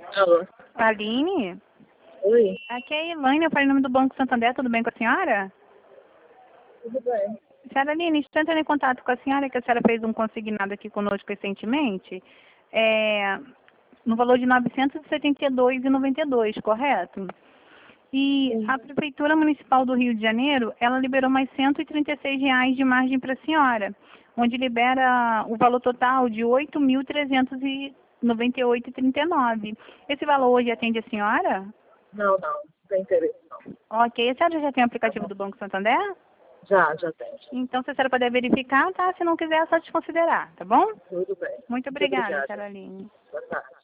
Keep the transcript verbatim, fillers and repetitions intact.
Alô? Aline? Oi? Aqui é a Elaine, eu falei em nome do Banco Santander, tudo bem com a senhora? Tudo bem? Senhora Aline, estou entrando em contato com a senhora, que a senhora fez um consignado aqui conosco recentemente, é, no valor de novecentos e setenta e dois reais e noventa e dois centavos, correto? E Sim. a Prefeitura Municipal do Rio de Janeiro, ela liberou mais cento e trinta e seis reais de margem para a senhora, onde libera o valor total de oito mil trezentos e noventa e oito reais e trinta e nove centavos. Esse valor hoje atende a senhora? Não, não. Não tem interesse, não. Ok. A senhora já tem o Tá aplicativo bom. do Banco Santander? Já, já tem. Então, se a senhora puder verificar, tá? Se não quiser, é só desconsiderar, tá bom? Tudo bem. Muito Muito obrigada, obrigada. senhora Aline. Boa tarde.